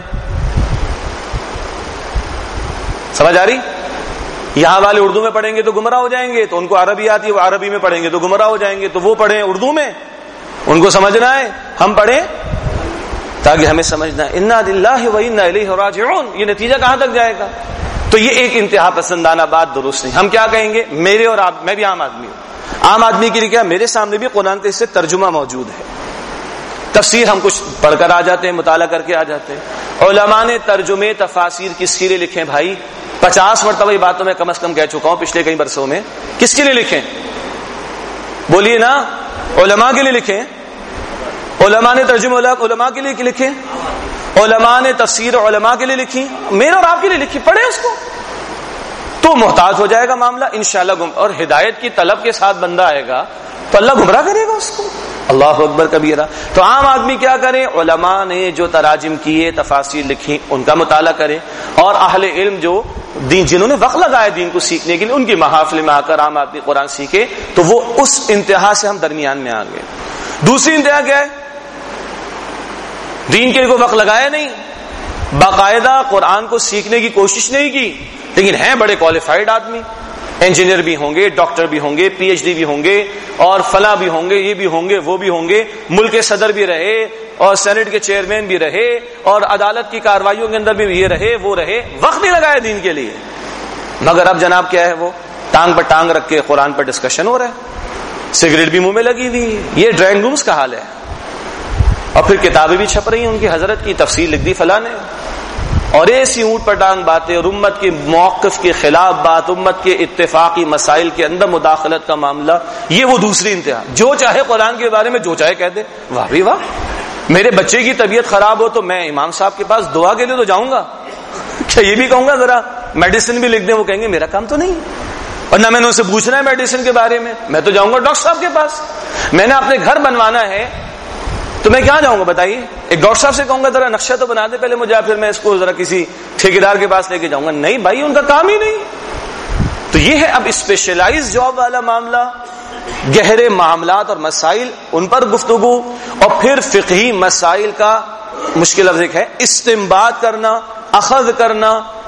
سمجھ آ رہی؟ یہاں والے اردو میں پڑھیں گے تو گمراہ ہو جائیں گے، تو ان کو عربی آتی ہے، وہ عربی میں پڑھیں گے تو گمراہ ہو جائیں گے، تو وہ پڑھیں اردو میں، ان کو سمجھنا ہے، ہم پڑھیں تاکہ ہمیں سمجھنا ہے۔ انا للہ و انا الیہ راجعون، یہ نتیجہ کہاں تک جائے گا؟ تو یہ ایک انتہا پسندانہ بات درست نہیں۔ ہم کیا کہیں گے؟ میرے اور آپ، میں بھی عام آدمی ہوں، عام آدمی کے لیے کیا، میرے سامنے بھی قرآن کا اس سے ترجمہ موجود ہے، تفسیر ہم کچھ پڑھ کر آ جاتے ہیں، مطالعہ کر کے آ جاتے ہیں۔ علماء نے ترجمے تفاسیر کس کے لیے لکھے بھائی؟ 50 مرتبہ یہ بات تو میں کم از کم کہہ چکا ہوں پچھلے کئی برسوں میں، کس کے لیے لکھیں؟ بولیے نا، علماء کے لیے لکھیں۔ علماء نے ترجمہ علماء کے لیے لکھے، علماء نے تفسیر علماء کے لیے لکھی، میرے اور آپ کے لیے لکھی، پڑھیں اس کو، تو محتاط ہو جائے گا معاملہ انشاءاللہ، اور ہدایت کی طلب کے ساتھ بندہ آئے گا تو اللہ گمراہ کرے گا اس کو۔ اللہ اکبر کبیرہ۔ تو عام آدمی کیا کرے؟ علماء نے جو تراجم کیے، تفاسیر لکھی، ان کا مطالعہ کرے، اور اہل علم جو دین، جنہوں نے وقت لگایا دین کو سیکھنے کے لیے، ان کی محافل میں آ کر عام آدمی قرآن سیکھے، تو وہ اس انتہا سے ہم درمیان میں آ گئے۔ دوسری انتہا کیا ہے؟ دین کے لیے کوئی وقت لگایا نہیں، باقاعدہ قرآن کو سیکھنے کی کوشش نہیں کی، لیکن ہیں بڑے کوالیفائڈ آدمی، انجینئر بھی ہوں گے، ڈاکٹر بھی ہوں گے، پی ایچ ڈی بھی ہوں گے، اور فلاں بھی ہوں گے، یہ بھی ہوں گے، وہ بھی ہوں گے، ملک کے صدر بھی رہے، اور سینٹ کے چیئرمین بھی رہے، اور عدالت کی کارروائیوں کے اندر بھی یہ رہے، وہ رہے، وقت نہیں لگایا دین کے لیے، مگر اب جناب کیا ہے؟ وہ ٹانگ پر ٹانگ رکھ کے قرآن پر ڈسکشن ہو رہا ہے، سگریٹ بھی منہ میں لگی ہوئی، یہ ڈرائنگ رومز کا حال ہے، اور پھر کتابیں بھی چھپ رہی ہیں ان کی، حضرت کی تفسیر لکھ دی فلاں نے، اور ایسی اونٹ پر ٹانگ باتیں، اور امت کے موقف کے خلاف بات، امت کے اتفاقی مسائل کے اندر مداخلت کا معاملہ، یہ وہ دوسری انتہا۔ جو چاہے قرآن کے بارے میں جو چاہے کہہ دے، واہ بھی واہ، میرے بچے کی طبیعت خراب ہو تو میں امام صاحب کے پاس دعا کے لیے تو جاؤں گا، کیا یہ بھی کہوں گا ذرا میڈیسن بھی لکھ دیں؟ وہ کہیں گے میرا کام تو نہیں، اور نہ میں نے ان سے پوچھنا ہے میڈیسن کے بارے میں تو جاؤں گا ڈاکٹر صاحب کے پاس۔ میں نے اپنے گھر بنوانا ہے تو میں کیا جاؤں گا بتائیے؟ ایک ڈاکٹر صاحب سے کہوں گا ذرا نقشہ تو بنا دے پہلے مجھے، پھر میں اس کو ذرا کسی ٹھیکیدار کے پاس لے کے جاؤں گا؟ نہیں بھائی، ان کا کام ہی نہیں۔ تو یہ ہے اب اسپیشلائز جاب والا معاملہ، گہرے معاملات اور مسائل ان پر گفتگو، اور پھر فقہی مسائل کا مشکل لفظ ہے استنباط کرنا، اخذ کرنا،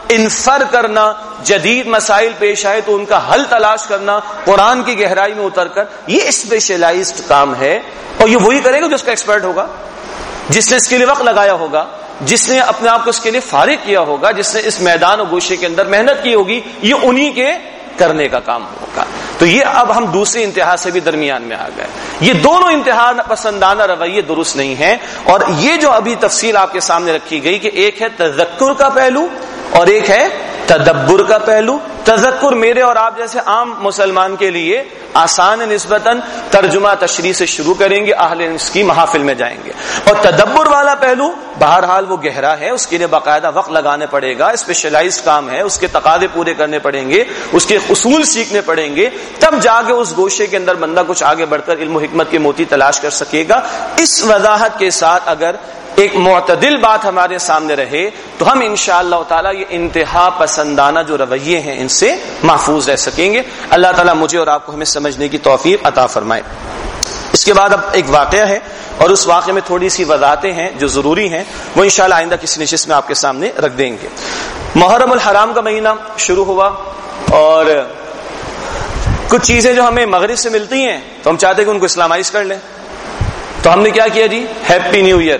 انفر کرنا، جدید مسائل پیش آئے تو ان کا حل تلاش کرنا، قرآن کی گہرائی میں اتر کر، یہ اسپیشلائزڈ کام ہے. اور یہ وہی کرے گا جو اس کا ایکسپرٹ ہوگا، جس نے اس کے لیے وقت لگایا ہوگا، جس نے اپنے آپ کو اس کے لیے فارغ کیا ہوگا، جس نے اس میدان و گوشے کے اندر محنت کی ہوگی. یہ انہی کے کرنے کا کام ہوگا. تو یہ اب ہم دوسری انتہا سے بھی درمیان میں آ گئے. یہ دونوں انتہا پسندانہ رویے درست نہیں ہیں. اور یہ جو ابھی تفصیل آپ کے سامنے رکھی گئی کہ ایک ہے تذکر کا پہلو اور ایک ہے تدبر کا پہلو. تذکر میرے اور آپ جیسے عام مسلمان کے لیے آسان نسبتاً، ترجمہ تشریح سے شروع کریں گے، اہل اس کی محافل میں جائیں گے. اور تدبر والا پہلو بہرحال وہ گہرا ہے، اس کے لیے باقاعدہ وقت لگانے پڑے گا، اسپیشلائزڈ کام ہے، اس کے تقاضے پورے کرنے پڑیں گے، اس کے اصول سیکھنے پڑیں گے، تب جا کے اس گوشے کے اندر بندہ کچھ آگے بڑھ کر علم و حکمت کے موتی تلاش کر سکے گا. اس وضاحت کے ساتھ اگر ایک معتدل بات ہمارے سامنے رہے تو ہم انشاءاللہ تعالی یہ انتہا پسندانہ جو رویے ہیں ان سے محفوظ رہ سکیں گے. اللہ تعالیٰ مجھے اور آپ کو ہمیں سمجھنے کی توفیق عطا فرمائے. اس کے بعد اب ایک واقعہ ہے اور اس واقعے میں تھوڑی سی وضاحتیں ہیں جو ضروری ہیں، وہ انشاءاللہ آئندہ کسی نشست میں آپ کے سامنے رکھ دیں گے. محرم الحرام کا مہینہ شروع ہوا اور کچھ چیزیں جو ہمیں مغرب سے ملتی ہیں تو ہم چاہتے ہیں کہ ان کو اسلامائز کر لیں. تو ہم نے کیا کیا جی؟ Happy new year.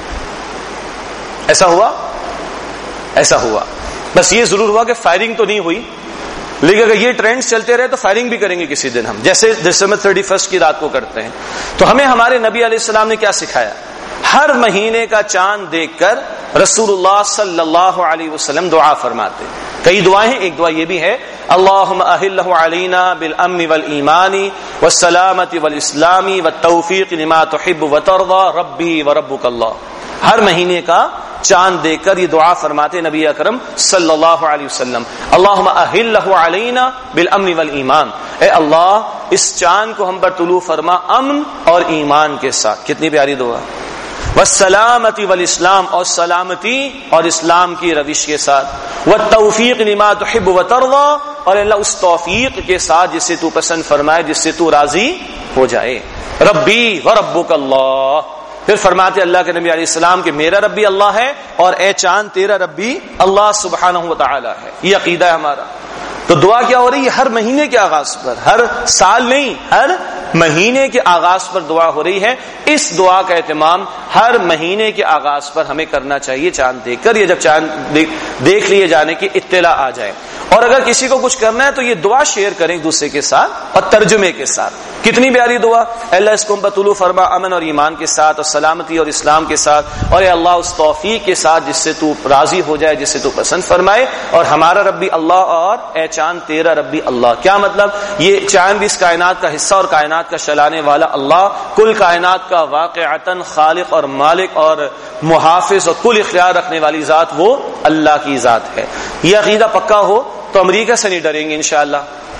ایسا ہوا. بس یہ ضرور ہوا کہ فائرنگ تو نہیں ہوئی، لیکن اگر یہ ٹرینڈ چلتے رہے تو فائرنگ بھی کریں گے کسی دن ہم، جیسے دسمبر 31 کی رات کو کرتے ہیں. تو ہمیں ہمارے نبی علیہ السلام نے کیا سکھایا؟ ہر مہینے کا چاند دیکھ کر رسول اللہ صلی اللہ علیہ وسلم دعا فرماتے. کئی دعائیں ہیں، ایک دعا یہ بھی ہے اللہم اہلہ علینا بالامن والایمان والسلامت والاسلام والتوفیق لما تحب وترضى ربی وربک اللہ. ہر مہینے کا چاند دیکھ کر یہ دعا فرماتے نبی اکرم صلی اللہ علیہ وسلم، اللہم اہلہ علینا بالامن والایمان، اے اللہ اس چاند کو ہم پر طلوع فرما امن اور ایمان کے ساتھ. کتنی پیاری دعا. والسلامتی والاسلام، اور سلامتی اور اسلام کی روش کے ساتھ. والتوفیق لما تحب وترضى، اور اللہ اس توفیق کے ساتھ جس سے تو پسند فرمائے، جس سے تو راضی ہو جائے. ربی وربک اللہ. پھر فرماتے اللہ کے نبی علیہ السلام کہ میرا ربی اللہ ہے اور اے چاند تیرا ربی اللہ سبحانہ وتعالی ہے. یہ عقیدہ ہے ہمارا. تو دعا کیا ہو رہی ہے؟ ہر مہینے کے آغاز پر، ہر سال نہیں، ہر مہینے کے آغاز پر دعا ہو رہی ہے. اس دعا کا اہتمام ہر مہینے کے آغاز پر ہمیں کرنا چاہیے چاند دیکھ کر، یا جب چاند دیکھ لیے جانے کی اطلاع آ جائے. اور اگر کسی کو کچھ کرنا ہے تو یہ دعا شیئر کریں ایک دوسرے کے ساتھ اور ترجمے کے ساتھ. کتنی پیاری دعا. اللہ اس کو ہم پر طلوع فرما امن اور ایمان کے ساتھ اور سلامتی اور اسلام کے ساتھ، اور اے اللہ اس توفیق کے ساتھ جس سے تو راضی ہو جائے، جس سے تو پسند فرمائے. اور ہمارا ربی اللہ اور اے چاند تیرا ربی اللہ. کیا مطلب؟ یہ چاند اس کائنات کا حصہ اور کائنات کا چلانے والا اللہ، کل کائنات کا واقعتاً خالق اور مالک اور محافظ اور کل اختیار رکھنے والی ذات وہ اللہ کی ذات ہے. یہ عقیدہ پکا ہو تو امریکہ سے نہیں ڈریں گے انشاءاللہ.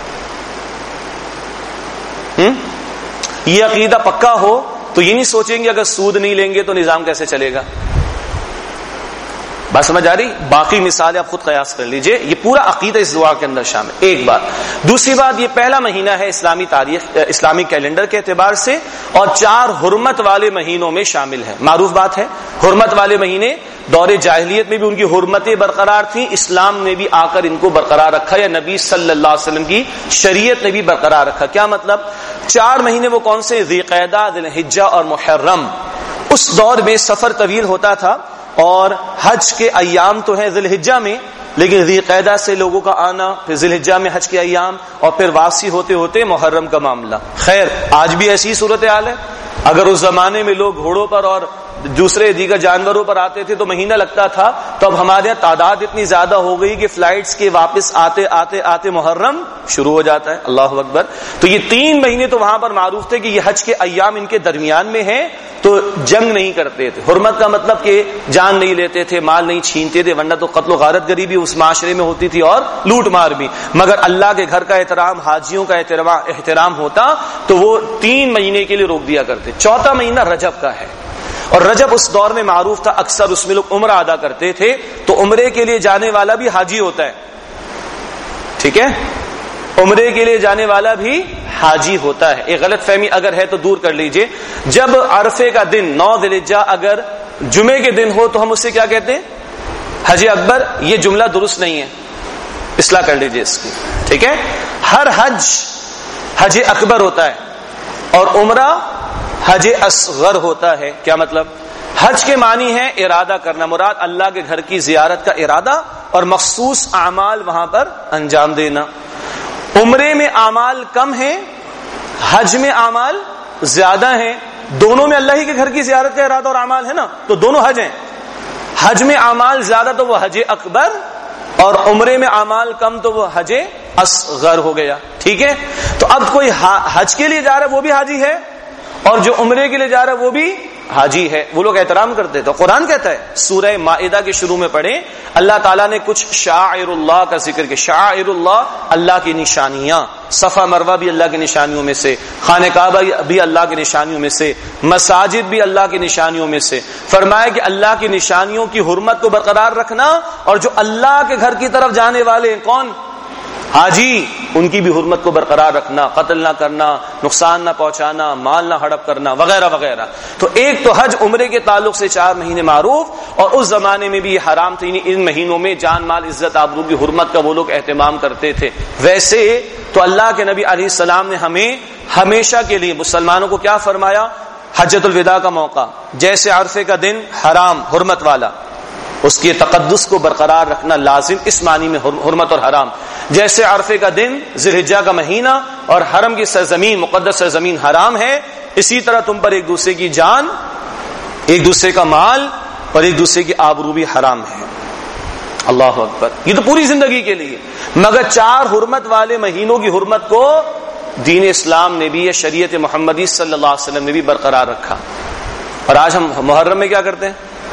یہ عقیدہ پکا ہو تو یہ نہیں سوچیں گے اگر سود نہیں لیں گے تو نظام کیسے چلے گا. بات سمجھ آ رہی؟ باقی مثالیں آپ خود قیاس کر لیجئے. یہ پورا عقیدہ اس دعا کے اندر شامل. ایک بات. دوسری بات، یہ پہلا مہینہ ہے اسلامی تاریخ، اسلامی کیلنڈر کے اعتبار سے، اور 4 حرمت والے مہینوں میں شامل ہے. معروف بات ہے، حرمت والے مہینے دور جاہلیت میں بھی ان کی حرمتیں برقرار تھیں، اسلام نے بھی آ کر ان کو برقرار رکھا، یا نبی صلی اللہ علیہ وسلم کی شریعت نے بھی برقرار رکھا. کیا مطلب؟ 4 مہینے وہ کون سے؟ ذی قعدہ، ذی الحجہ اور محرم. اس دور میں سفر طویل ہوتا تھا اور حج کے ایام تو ہیں ذی الحجہ میں، لیکن ذی قعدہ سے لوگوں کا آنا، پھر ذی الحجہ میں حج کے ایام، اور پھر واپسی ہوتے ہوتے محرم کا معاملہ. خیر آج بھی ایسی صورتحال ہے. اگر اس زمانے میں لوگ گھوڑوں پر اور دوسرے دیگر جانوروں پر آتے تھے تو مہینہ لگتا تھا، تو اب ہمارے یہاں تعداد اتنی زیادہ ہو گئی کہ فلائٹس کے واپس آتے آتے آتے محرم شروع ہو جاتا ہے. اللہ اکبر. تو یہ 3 مہینے تو وہاں پر معروف تھے کہ یہ حج کے ایام ان کے درمیان میں ہیں، تو جنگ نہیں کرتے تھے. حرمت کا مطلب کہ جان نہیں لیتے تھے، مال نہیں چھینتے تھے، ورنہ تو قتل و غارت گری بھی اس معاشرے میں ہوتی تھی اور لوٹ مار بھی. مگر اللہ کے گھر کا احترام، حاجیوں کا احترام ہوتا تو وہ 3 مہینے کے لیے روک دیا کرتے. 4تھا مہینہ رجب کا ہے، اور رجب اس دور میں معروف تھا، اکثر اس میں لوگ عمرہ ادا کرتے تھے. تو عمرے کے لیے جانے والا بھی حاجی ہوتا ہے. ٹھیک ہے، عمرے کے لیے جانے والا بھی حاجی ہوتا ہے. ایک غلط فہمی اگر ہے تو دور کر لیجئے. جب عرفے کا دن 9 ذی الحجہ اگر جمعے کے دن ہو تو ہم اسے کیا کہتے ہیں؟ حج اکبر یہ جملہ درست نہیں ہے، اصلاح کر لیجئے اس کی، ٹھیک ہے؟ ہر حج اکبر ہوتا ہے اور عمرہ حج اصغر ہوتا ہے۔ کیا مطلب؟ حج کے معنی ہے ارادہ کرنا، مراد اللہ کے گھر کی زیارت کا ارادہ اور مخصوص اعمال وہاں پر انجام دینا۔ عمرے میں اعمال کم ہیں، حج میں اعمال زیادہ ہیں، دونوں میں اللہ ہی کے گھر کی زیارت کا ارادہ اور اعمال ہے نا، تو دونوں حج ہیں۔ حج میں اعمال زیادہ تو وہ حج اکبر، اور عمرے میں اعمال کم تو وہ حج اصغر ہو گیا، ٹھیک ہے؟ تو اب کوئی حج کے لیے جا رہا ہے وہ بھی حاجی ہے، اور جو عمرے کے لیے جا رہا ہے وہ بھی حاجی ہے، وہ لوگ احترام کرتے۔ تو قرآن کہتا ہے سورہ مائدہ کے شروع میں پڑھیں، اللہ تعالیٰ نے کچھ شعائر اللہ کا ذکر کیا۔ شعائر اللہ، اللہ کی نشانیاں، صفا مروہ بھی اللہ کی نشانیوں میں سے، خانہ کعبہ بھی اللہ کی نشانیوں میں سے، مساجد بھی اللہ کی نشانیوں میں سے۔ فرمایا کہ اللہ کی نشانیوں کی حرمت کو برقرار رکھنا، اور جو اللہ کے گھر کی طرف جانے والے ہیں کون؟ حاجی، ان کی بھی حرمت کو برقرار رکھنا، قتل نہ کرنا، نقصان نہ پہنچانا، مال نہ ہڑپ کرنا، وغیرہ وغیرہ۔ تو ایک تو حج عمرے کے تعلق سے 4 مہینے معروف، اور اس زمانے میں بھی یہ حرام تھی، ان مہینوں میں جان مال عزت آبرو کی حرمت کا وہ لوگ اہتمام کرتے تھے۔ ویسے تو اللہ کے نبی علیہ السلام نے ہمیں ہمیشہ کے لیے مسلمانوں کو کیا فرمایا؟ حجۃ الوداع کا موقع، جیسے عرفے کا دن حرام حرمت والا، اس کے تقدس کو برقرار رکھنا لازم، اس معنی میں حرمت اور حرام۔ جیسے عرفے کا دن ذی الحجہ کا مہینہ اور حرم کی سرزمین مقدس سرزمین حرام ہے، اسی طرح تم پر ایک دوسرے کی جان، ایک دوسرے کا مال اور ایک دوسرے کی آبرو بھی حرام ہے۔ اللہ اکبر، یہ تو پوری زندگی کے لیے۔ مگر 4 حرمت والے مہینوں کی حرمت کو دین اسلام نے بھی، یہ شریعت محمدی صلی اللہ علیہ وسلم نے بھی برقرار رکھا۔ اور آج ہم محرم میں کیا کرتے ہیں؟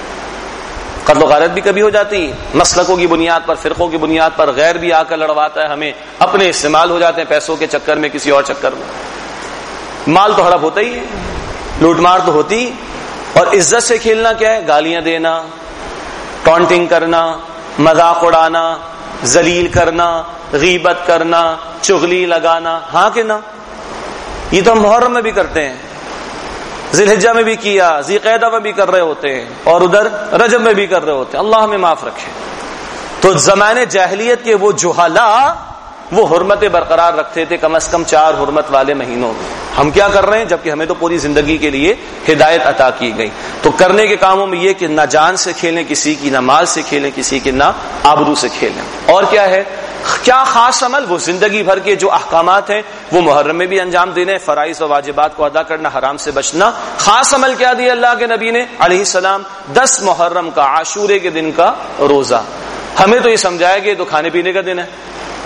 قتل و غارت بھی کبھی ہو جاتی، مسلکوں کی بنیاد پر، فرقوں کی بنیاد پر، غیر بھی آ کر لڑواتا ہے ہمیں، اپنے استعمال ہو جاتے ہیں پیسوں کے چکر میں، کسی اور چکر میں۔ مال تو ہڑپ ہوتا ہی ہے، لوٹ مار تو ہوتی، اور عزت سے کھیلنا کیا ہے؟ گالیاں دینا، ٹونٹنگ کرنا، مذاق اڑانا، ذلیل کرنا، غیبت کرنا، چغلی لگانا، ہاں کہ نہ؟ یہ تو ہم محرم میں بھی کرتے ہیں، ذی الحجہ میں بھی کیا، ذی قعدہ میں بھی کر رہے ہوتے ہیں، اور ادھر رجب میں بھی کر رہے ہوتے ہیں۔ اللہ ہمیں معاف رکھے۔ تو زمانے جاہلیت کے وہ جہلا وہ حرمتیں برقرار رکھتے تھے، کم از کم 4 حرمت والے مہینوں میں۔ ہم کیا کر رہے ہیں؟ جبکہ ہمیں تو پوری زندگی کے لیے ہدایت عطا کی گئی۔ تو کرنے کے کاموں میں یہ کہ نہ جان سے کھیلیں کسی کی، نہ مال سے کھیلیں کسی کی، نہ آبرو سے کھیلیں۔ اور کیا ہے؟ کیا خاص عمل؟ وہ زندگی بھر کے جو احکامات ہیں وہ محرم میں بھی انجام دینے، فرائض و واجبات کو ادا کرنا، حرام سے بچنا۔ خاص عمل کیا دیا اللہ کے نبی نے علیہ السلام؟ 10 محرم کا، عاشورے کے دن کا روزہ۔ ہمیں تو یہ سمجھایا کہ یہ تو کھانے پینے کا دن ہے،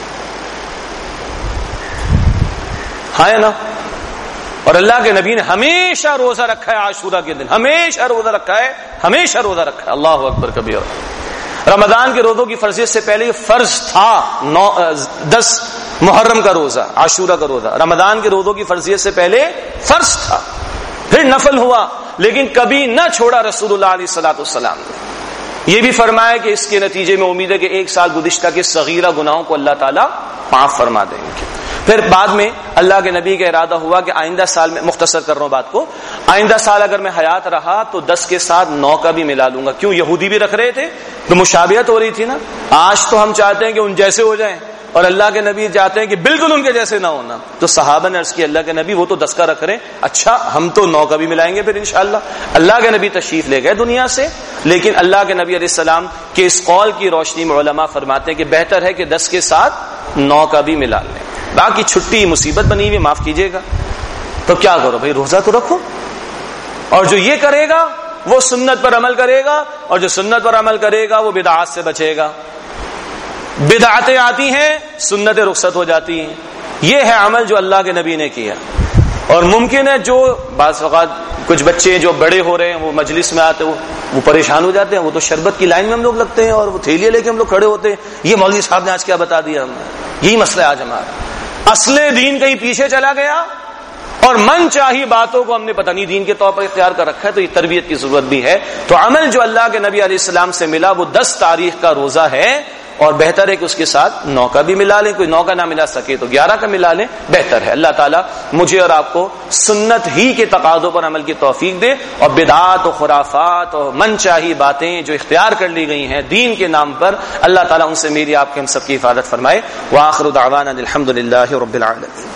ہاں یا نا؟ اور اللہ کے نبی نے ہمیشہ روزہ رکھا ہے، عاشورہ کے دن ہمیشہ روزہ رکھا ہے، ہمیشہ روزہ رکھا ہے۔ اللہ اکبر کبیر۔ رمضان کے روزوں کی فرضیت سے پہلے فرض تھا 10 محرم کا روزہ، عاشورہ کا روزہ، رمضان کے روزوں کی فرضیت سے پہلے فرض تھا، پھر نفل ہوا، لیکن کبھی نہ چھوڑا رسول اللہ علیہ الصلوۃ والسلام نے۔ یہ بھی فرمایا کہ اس کے نتیجے میں امید ہے کہ 1 سال گزشتہ کے صغیرہ گناہوں کو اللہ تعالیٰ معاف فرما دیں گے۔ پھر بعد میں اللہ کے نبی کا ارادہ ہوا کہ آئندہ سال میں، مختصر کر رہا ہوں بات کو، آئندہ سال اگر میں حیات رہا تو 10 کے ساتھ 9 کا بھی ملا لوں گا۔ کیوں؟ یہودی بھی رکھ رہے تھے تو مشابہت ہو رہی تھی نا۔ آج تو ہم چاہتے ہیں کہ ان جیسے ہو جائیں، اور اللہ کے نبی چاہتے ہیں کہ بالکل ان کے جیسے نہ ہونا۔ تو صحابہ نے عرض کی اللہ کے نبی وہ تو 10 کا رکھ رہے ہیں، اچھا ہم تو 9 کا بھی ملائیں گے پھر انشاءاللہ۔ اللہ کے نبی تشریف لے گئے دنیا سے، لیکن اللہ کے نبی علیہ السلام کے اس قول کی روشنی میں علماء فرماتے ہیں کہ بہتر ہے کہ 10 کے ساتھ 9 کا بھی ملا لیں۔ باقی چھٹی مصیبت بنی ہوئی، معاف کیجیے گا، تو کیا کرو بھائی، روزہ تو رکھو۔ اور جو یہ کرے گا وہ سنت پر عمل کرے گا، اور جو سنت پر عمل کرے گا وہ بدعات سے بچے گا۔ بدعتیں آتی ہیں، سنتیں رخصت ہو جاتی ہیں۔ یہ ہے عمل جو اللہ کے نبی نے کیا۔ اور ممکن ہے جو بعض اوقات کچھ بچے جو بڑے ہو رہے ہیں وہ مجلس میں آتے وہ پریشان ہو جاتے ہیں، وہ تو شربت کی لائن میں ہم لوگ لگتے ہیں اور وہ تھیلیاں لے کے ہم لوگ کھڑے ہوتے ہیں، یہ مولوی صاحب نے آج کیا بتا دیا ہمیں۔ یہی مسئلہ ہے آج ہمارا، اصل دین کہیں پیچھے چلا گیا اور من چاہی باتوں کو ہم نے پتہ نہیں دین کے طور پر اختیار کر رکھا ہے۔ تو یہ تربیت کی ضرورت بھی ہے۔ تو عمل جو اللہ کے نبی علیہ السلام سے ملا وہ 10 تاریخ کا روزہ ہے، اور بہتر ہے کہ اس کے ساتھ 9 کا بھی ملا لیں، کوئی 9 کا نہ ملا سکے تو 11 کا ملا لیں، بہتر ہے۔ اللہ تعالیٰ مجھے اور آپ کو سنت ہی کے تقاضوں پر عمل کی توفیق دے، اور بدعات و خرافات اور من چاہی باتیں جو اختیار کر لی گئی ہیں دین کے نام پر، اللہ تعالیٰ ان سے میری آپ کے ہم سب کی حفاظت فرمائے۔ وآخر دعوانا الحمد للہ رب العالمین۔